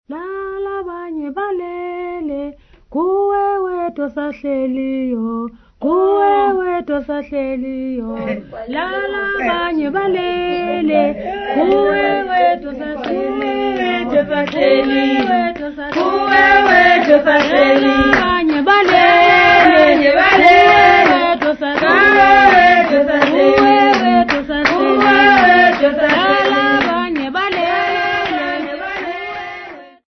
lala banye balele kuwe wethu sahleliyo kuwe wethu sahleliyo lala banye balele kuwe wethu sahleliyo kuwe wethu sahleliyo banye balele kuwe wethu sahleliyo